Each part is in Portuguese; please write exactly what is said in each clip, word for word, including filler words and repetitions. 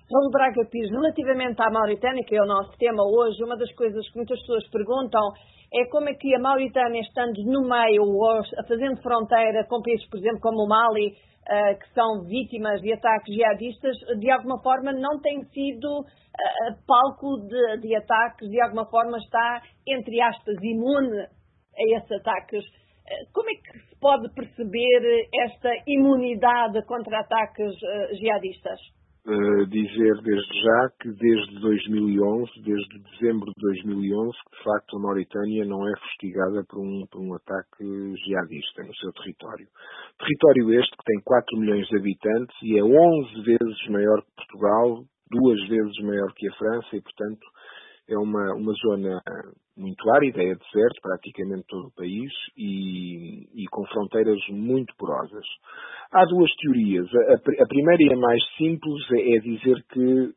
Paulo Braga Pires, relativamente à Mauritânia, que é o nosso tema hoje, uma das coisas que muitas pessoas perguntam é como é que a Mauritânia, estando no meio, ou fazendo fronteira com países, por exemplo, como o Mali, uh, que são vítimas de ataques jihadistas, de alguma forma não tem sido uh, palco de, de ataques, de alguma forma está, entre aspas, imune a esses ataques. Uh, como é que se pode perceber esta imunidade contra ataques uh, jihadistas? Uh, dizer desde já que desde dois mil e onze, desde dezembro de dois mil e onze, que de facto a Mauritânia não é fustigada por um, por um ataque jihadista no seu território. Território este que tem quatro milhões de habitantes e é onze vezes maior que Portugal, duas vezes maior que a França e, portanto, é uma, uma zona muito árida, é deserto, praticamente todo o país, e, e com fronteiras muito porosas. Há duas teorias. A, a primeira e a mais simples é, é dizer que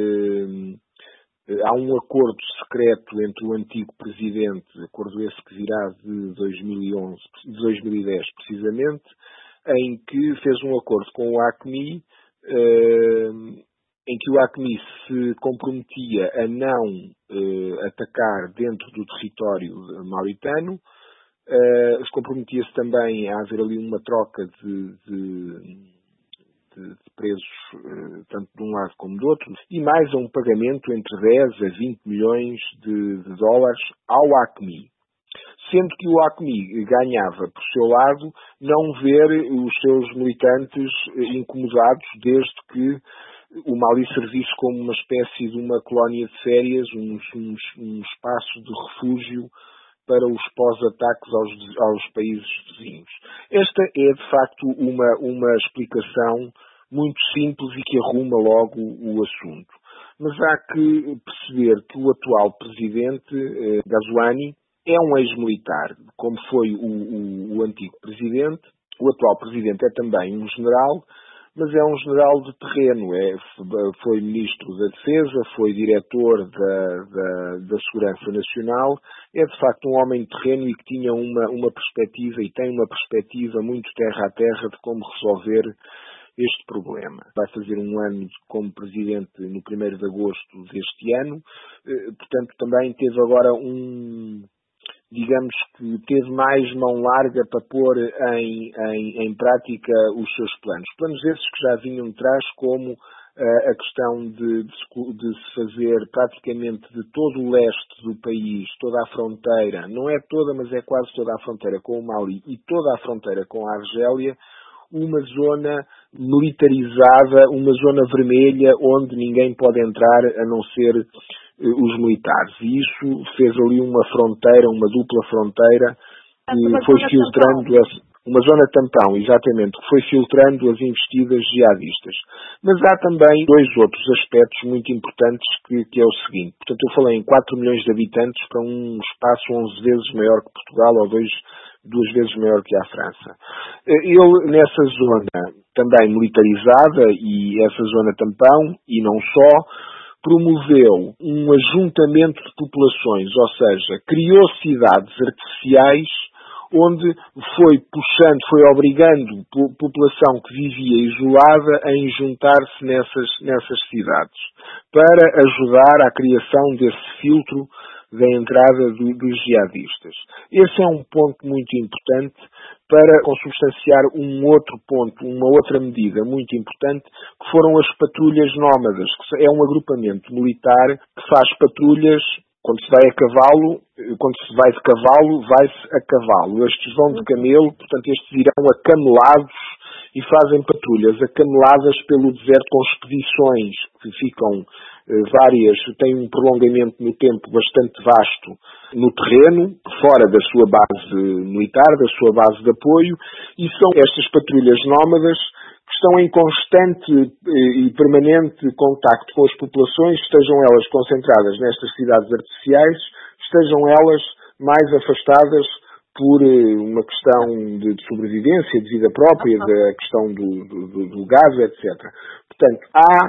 eh, há um acordo secreto entre o antigo presidente, acordo esse que virá de dois mil e onze, de dois mil e dez precisamente, em que fez um acordo com o AQMI, eh, em que o AQMI se comprometia a não eh, atacar dentro do território mauritano, eh, se comprometia-se também a haver ali uma troca de, de, de, de presos, eh, tanto de um lado como do outro, e mais a um pagamento entre dez a vinte milhões de, de dólares ao AQMI. Sendo que o AQMI ganhava, por seu lado, não ver os seus militantes incomodados desde que o Mali servisse como uma espécie de uma colónia de férias, um, um, um espaço de refúgio para os pós-ataques aos, aos países vizinhos. Esta é, de facto, uma, uma explicação muito simples e que arruma logo o assunto. Mas há que perceber que o atual presidente, eh, Ghazouani, é um ex-militar, como foi o, o, o antigo presidente. O atual presidente é também um general, mas é um general de terreno, é, foi ministro da Defesa, foi diretor da, da, da Segurança Nacional, é de facto um homem de terreno e que tinha uma, uma perspectiva e tem uma perspectiva muito terra a terra de como resolver este problema. Vai fazer um ano como presidente no primeiro de agosto deste ano, portanto também teve agora um... digamos que teve mais mão larga para pôr em, em, em prática os seus planos. Planos esses que já vinham de trás, como uh, a questão de, de, de se fazer praticamente de todo o leste do país, toda a fronteira, não é toda, mas é quase toda a fronteira com o Mali e toda a fronteira com a Argélia, uma zona militarizada, uma zona vermelha, onde ninguém pode entrar a não ser os militares. E isso fez ali uma fronteira, uma dupla fronteira, que foi filtrando, as, uma zona tampão, exatamente, que foi filtrando as investidas jihadistas. Mas há também dois outros aspectos muito importantes, que, que é o seguinte. Portanto, eu falei em quatro milhões de habitantes para um espaço onze vezes maior que Portugal, ou dois, duas vezes maior que a França. Ele, nessa zona também militarizada, e essa zona tampão, e não só, promoveu um ajuntamento de populações, ou seja, criou cidades artificiais onde foi puxando, foi obrigando a população que vivia isolada a juntar-se nessas, nessas cidades, para ajudar à criação desse filtro da entrada do, dos jihadistas. Esse é um ponto muito importante para consubstanciar um outro ponto, uma outra medida muito importante, que foram as patrulhas nómadas, que é um agrupamento militar que faz patrulhas. Quando se vai a cavalo, quando se vai de cavalo, vai-se a cavalo. Estes vão de camelo, portanto estes irão acamelados e fazem patrulhas acameladas pelo deserto com expedições que ficam eh, várias, têm um prolongamento no tempo bastante vasto no terreno, fora da sua base militar, da sua base de apoio, e são estas patrulhas nómadas que estão em constante e permanente contacto com as populações, estejam elas concentradas nestas cidades artificiais, estejam elas mais afastadas por uma questão de sobrevivência, de vida própria, da questão do, do, do gás, etcétera. Portanto, há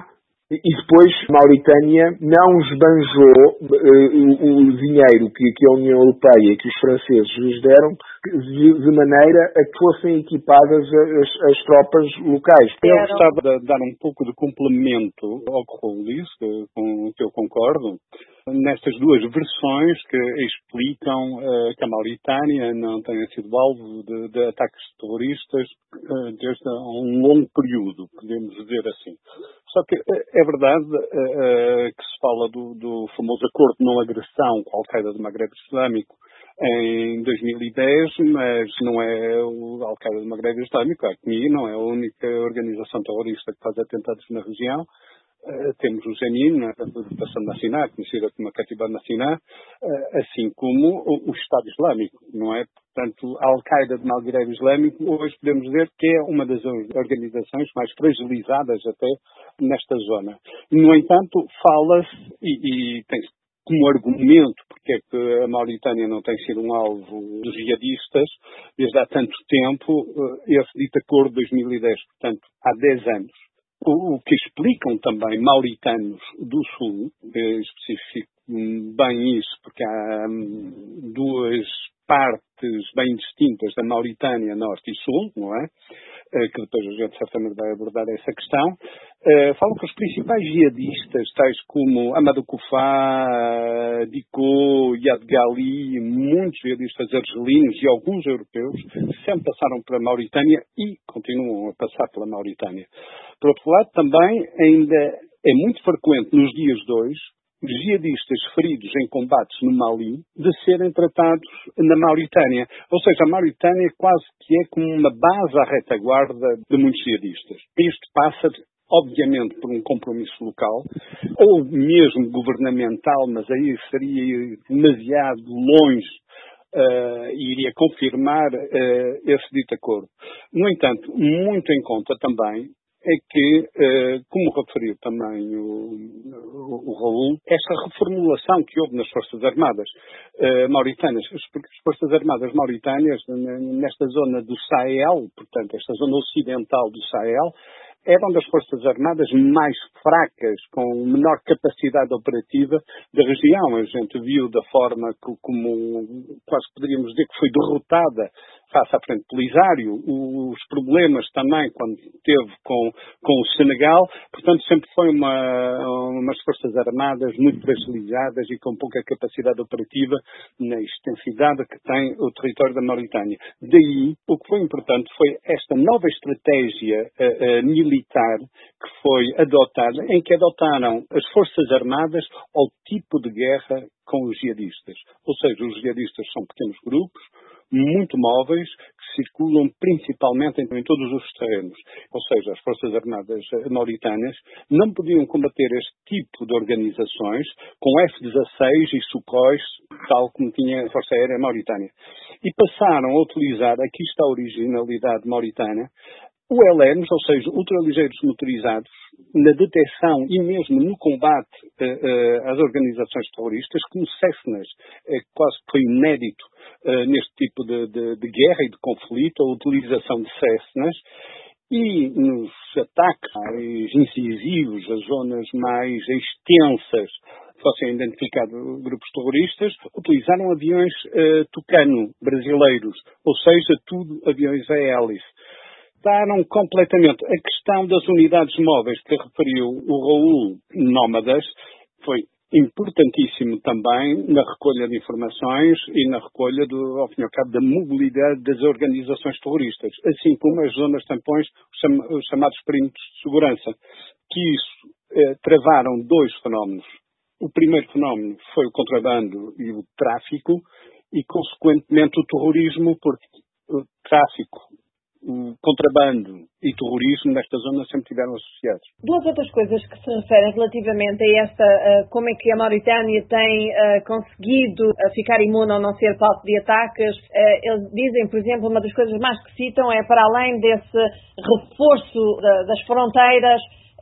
E depois, a Mauritânia não esbanjou uh, o, o dinheiro que, que a União Europeia e que os franceses lhes deram de, de maneira a que fossem equipadas as, as tropas locais. Eu gostava de dar um pouco de complemento ao que Raul disse, com o que eu concordo, nestas duas versões que explicam uh, que a Mauritânia não tenha sido alvo de, de ataques terroristas uh, desde um longo período, podemos dizer assim. Só que é verdade uh, que se fala do, do famoso acordo de não agressão com a Al-Qaeda do Maghreb Islâmico em dois mil e dez, mas não é o Al-Qaeda do Maghreb Islâmico, a A Q M I, não é a única organização terrorista que faz atentados na região. Uh, temos o Jenin, a Revolução Nacional, conhecida como a Katiba Nacional, uh, assim como o, o Estado Islâmico, não é? Portanto, a Al-Qaeda do Maghreb Islâmico, hoje podemos dizer que é uma das organizações mais fragilizadas até nesta zona. No entanto, fala-se e, e tem-se como argumento porque é que a Mauritânia não tem sido um alvo dos jihadistas desde há tanto tempo, esse dito acordo de dois mil e dez, portanto, há dez anos. O que explicam também mauritanos do Sul, especifico bem isso, porque há duas partes bem distintas da Mauritânia, Norte e Sul, não é? Que depois a gente certamente vai abordar essa questão. Falam que os principais jihadistas, tais como Amadou Koufa, Diko, Yad Ghali, muitos jihadistas argelinos e alguns europeus, sempre passaram pela Mauritânia e continuam a passar pela Mauritânia. Por outro lado, também ainda é muito frequente nos dias de hoje jihadistas feridos em combates no Mali de serem tratados na Mauritânia. Ou seja, a Mauritânia quase que é como uma base à retaguarda de muitos jihadistas. Isto passa, obviamente, por um compromisso local, ou mesmo governamental, mas aí seria demasiado longe uh, e iria confirmar uh, esse dito acordo. No entanto, muito em conta também é que, como referiu também o, o, o Raul, esta reformulação que houve nas Forças Armadas uh, mauritânias, porque as Forças Armadas mauritânias, nesta zona do Sahel, portanto, esta zona ocidental do Sahel, eram das Forças Armadas mais fracas, com menor capacidade operativa da região. A gente viu da forma que, como quase poderíamos dizer que foi derrotada face à Frente Polisário, os problemas também quando teve com, com o Senegal, portanto sempre foi uma, umas Forças Armadas muito fragilizadas e com pouca capacidade operativa na extensidade que tem o território da Mauritânia. Daí, o que foi importante foi esta nova estratégia uh, uh, militar que foi adotada, em que adotaram as Forças Armadas ao tipo de guerra com os jihadistas. Ou seja, os jihadistas são pequenos grupos, muito móveis, que circulam principalmente em, em todos os terrenos. Ou seja, as Forças Armadas mauritânias não podiam combater este tipo de organizações com F dezasseis e Sukhoi, tal como tinha a Força Aérea Mauritânia. E passaram a utilizar, aqui está a originalidade mauritânia, o L Ms, ou seja, ultraligeiros motorizados, na detecção e mesmo no combate uh, uh, às organizações terroristas, como Cessnas, uh, quase que foi inédito uh, neste tipo de, de, de guerra e de conflito, a utilização de Cessnas, e nos ataques mais incisivos, as zonas mais extensas, fossem identificados grupos terroristas, utilizaram aviões uh, Tucano brasileiros, ou seja, tudo aviões a hélice. Daram completamente a questão das unidades móveis que referiu o Raul, nómadas, foi importantíssimo também na recolha de informações e na recolha, do, ao fim e ao cabo, da mobilidade das organizações terroristas, assim como as zonas tampões, os chamados perímetros de segurança, que isso eh, travaram dois fenómenos. O primeiro fenómeno foi o contrabando e o tráfico e, consequentemente, o terrorismo, porque o tráfico, o contrabando e terrorismo nesta zona sempre estiveram associados. Duas outras coisas que se referem relativamente a esta, uh, como é que a Mauritânia tem uh, conseguido uh, ficar imune ao não ser palco de ataques. Uh, eles dizem, por exemplo, uma das coisas mais que citam é, para além desse reforço uh, das fronteiras,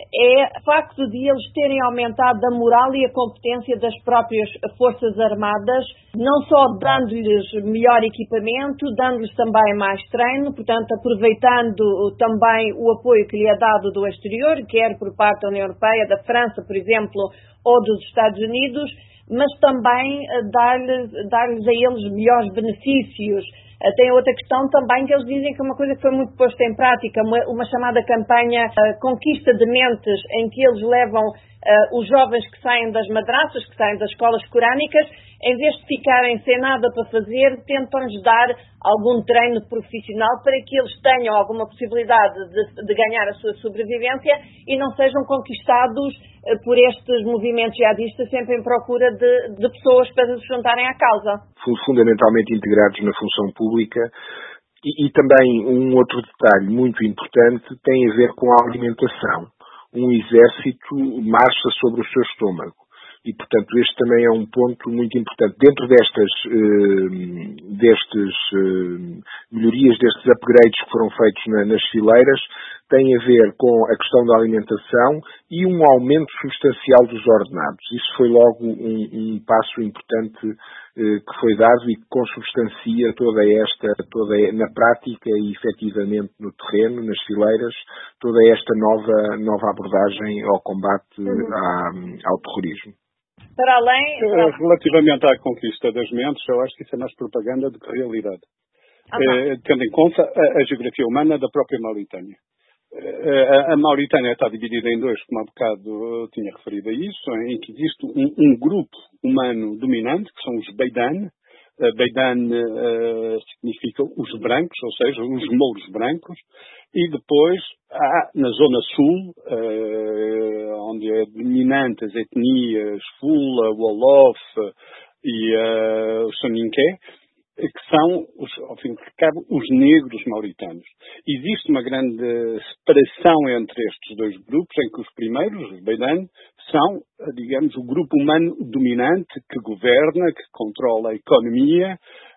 é o facto de eles terem aumentado a moral e a competência das próprias Forças Armadas, não só dando-lhes melhor equipamento, dando-lhes também mais treino, portanto, aproveitando também o apoio que lhe é dado do exterior, quer por parte da União Europeia, da França, por exemplo, ou dos Estados Unidos, mas também dar-lhes, dar-lhes a eles melhores benefícios. Tem outra questão também que eles dizem que é uma coisa que foi muito posta em prática, uma, uma chamada campanha uh, Conquista de Mentes, em que eles levam uh, os jovens que saem das madraças, que saem das escolas corânicas, em vez de ficarem sem nada para fazer, tentam-lhes dar algum treino profissional para que eles tenham alguma possibilidade de, de ganhar a sua sobrevivência e não sejam conquistados uh, por estes movimentos jihadistas sempre em procura de, de pessoas para se juntarem à causa. Fundamentalmente integrados na função pública. E, e também um outro detalhe muito importante tem a ver com a alimentação. Um exército marcha sobre o seu estômago. E, portanto, este também é um ponto muito importante. Dentro destas, eh, destes, eh, melhorias, destes upgrades que foram feitos na, nas fileiras, tem a ver com a questão da alimentação e um aumento substancial dos ordenados. Isso foi logo um, um passo importante eh, que foi dado e que consubstancia toda esta, toda, na prática e efetivamente no terreno, nas fileiras, toda esta nova, nova abordagem ao combate uhum. à, ao terrorismo. Para além... Relativamente à conquista das mentes, eu acho que isso é mais propaganda do que realidade. Ah, eh, tendo em conta a, a geografia humana da própria Mauritânia. A Mauritânia está dividida em dois, como há bocado eu tinha referido a isso, em que existe um, um grupo humano dominante, que são os Beidan. Beidan uh, significa os brancos, ou seja, os mouros brancos. E depois há, na zona sul, uh, onde é dominante as etnias Fula, Wolof e uh, o Soninké, que são, os, ao fim de cabo, os negros mauritanos. Existe uma grande separação entre estes dois grupos, em que os primeiros, os Beidan, são, digamos, o grupo humano dominante que governa, que controla a economia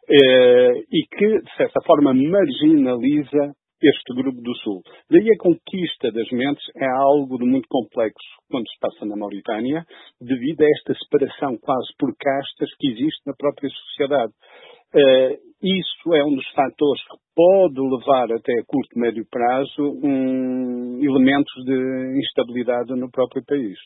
eh, e que, de certa forma, marginaliza este grupo do Sul. Daí a conquista das mentes é algo de muito complexo quando se passa na Mauritânia, devido a esta separação quase por castas que existe na própria sociedade. Uh, isso é um dos fatores que pode levar até a curto e médio prazo um, elementos de instabilidade no próprio país.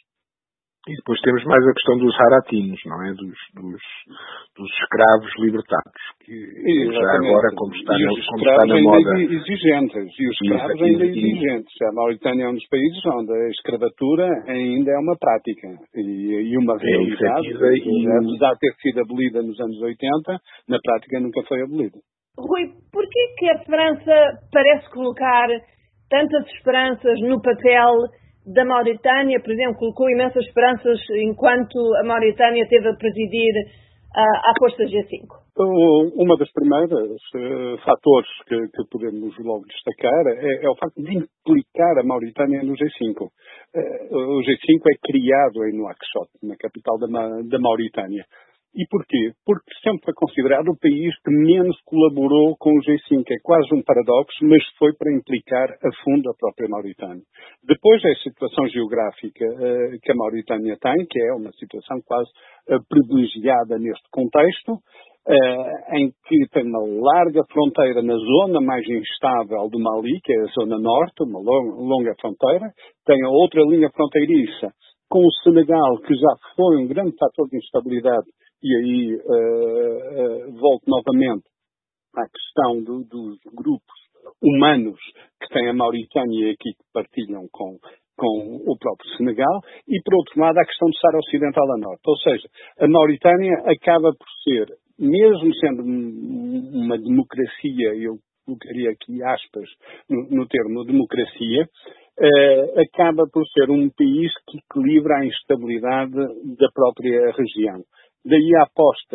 E depois temos mais a questão dos haratinos, não é? Dos, dos, dos escravos libertados, que Exatamente. Já agora, como está, e na, os como está na moda... ainda exigentes, e os escravos ainda exigentes. A Mauritânia é um dos países onde a escravatura ainda é uma prática e, e uma realidade, é e... apesar de ter sido abolida nos anos oitenta, na prática nunca foi abolida. Rui, porquê que a França parece colocar tantas esperanças no papel da Mauritânia? Por exemplo, colocou imensas esperanças enquanto a Mauritânia teve a presidir uh, a Força G cinco. Uma das primeiras uh, fatores que, que podemos logo destacar é, é o facto de implicar a Mauritânia no G cinco. Uh, o G cinco é criado em Nouakchott, na capital da, da Mauritânia. E porquê? Porque sempre foi considerado o país que menos colaborou com o G cinco. É quase um paradoxo, mas foi para implicar a fundo a própria Mauritânia. Depois é a situação geográfica uh, que a Mauritânia tem, que é uma situação quase uh, privilegiada neste contexto, uh, em que tem uma larga fronteira na zona mais instável do Mali, que é a zona norte, uma longa, longa fronteira. Tem a outra linha fronteiriça com o Senegal, que já foi um grande fator de instabilidade. E aí uh, uh, volto novamente à questão do, dos grupos humanos que tem a Mauritânia aqui que partilham com, com o próprio Senegal, e por outro lado a questão do Saara Ocidental a Norte. Ou seja, a Mauritânia acaba por ser, mesmo sendo uma democracia, eu colocaria aqui aspas no, no termo democracia, uh, acaba por ser um país que equilibra a instabilidade da própria região. Daí a aposta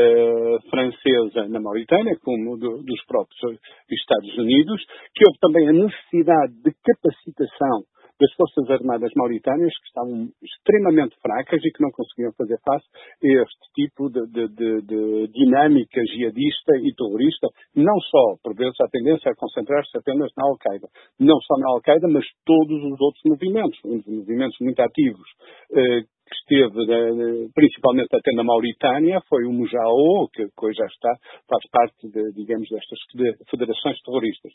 uh, francesa na Mauritânia, como do, dos próprios Estados Unidos, que houve também a necessidade de capacitação das Forças Armadas mauritânias, que estavam extremamente fracas e que não conseguiam fazer face a este tipo de, de, de, de dinâmica jihadista e terrorista, não só, por vezes, a tendência a concentrar-se apenas na Al-Qaeda. Não só na Al-Qaeda, mas todos os outros movimentos, uns movimentos muito ativos, eh, que esteve principalmente até na Mauritânia, foi o Mujao, que hoje já está, faz parte, de, digamos, destas federações terroristas.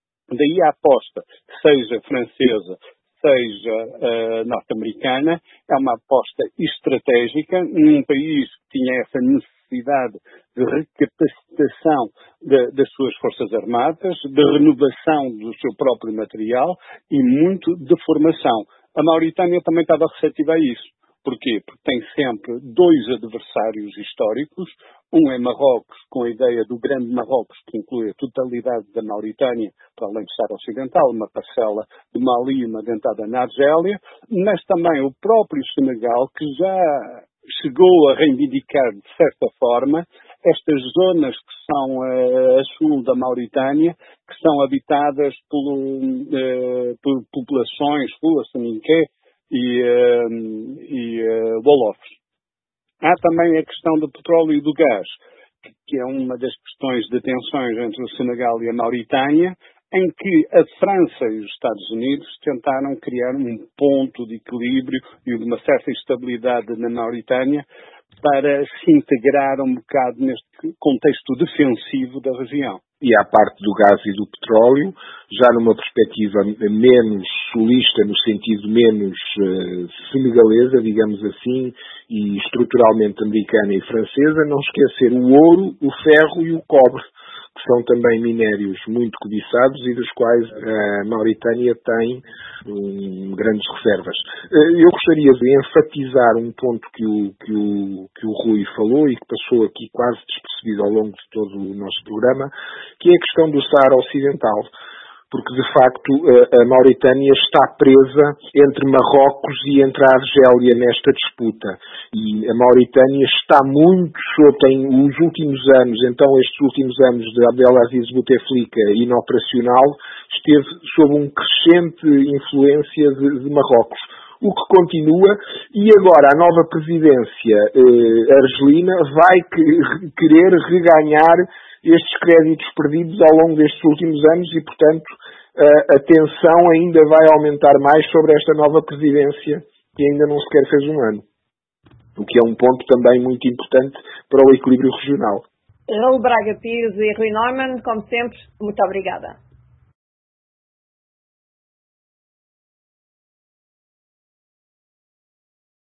Daí a aposta, seja francesa, seja uh, norte-americana, é uma aposta estratégica num país que tinha essa necessidade de recapacitação de, das suas forças armadas, de renovação do seu próprio material e muito de formação. A Mauritânia também estava receptiva a isso. Porquê? Porque tem sempre dois adversários históricos. Um é Marrocos, com a ideia do grande Marrocos, que inclui a totalidade da Mauritânia, para além do Sahara Ocidental, uma parcela de Mali e uma dentada na Argélia, mas também o próprio Senegal, que já chegou a reivindicar, de certa forma, estas zonas que são uh, a sul da Mauritânia, que são habitadas por, uh, por populações, Fula-Saminké, e, uh, e uh, Wolofs. Há também a questão do petróleo e do gás, que é uma das questões de tensões entre o Senegal e a Mauritânia, em que a França e os Estados Unidos tentaram criar um ponto de equilíbrio e de uma certa estabilidade na Mauritânia para se integrar um bocado neste contexto defensivo da região. E à parte do gás e do petróleo, já numa perspectiva menos sulista, no sentido menos uh, senegalesa, digamos assim, e estruturalmente americana e francesa, não esquecer o ouro, o ferro e o cobre, que são também minérios muito cobiçados e dos quais a Mauritânia tem um, grandes reservas. Eu gostaria de enfatizar um ponto que o, que, o, que o Rui falou e que passou aqui quase despercebido ao longo de todo o nosso programa, que é a questão do Saara Ocidental. Porque, de facto, a Mauritânia está presa entre Marrocos e entre a Argélia nesta disputa. E a Mauritânia está muito, tem os últimos anos, então estes últimos anos de Abdelaziz Bouteflika inoperacional, esteve sob um crescente influência de, de Marrocos. O que continua, e agora a nova presidência eh, argelina vai que, querer reganhar estes créditos perdidos ao longo destes últimos anos e, portanto, a tensão ainda vai aumentar mais sobre esta nova presidência que ainda não sequer fez um ano. O que é um ponto também muito importante para o equilíbrio regional. Raul Braga Pires e Rui Neumann, como sempre, muito obrigada.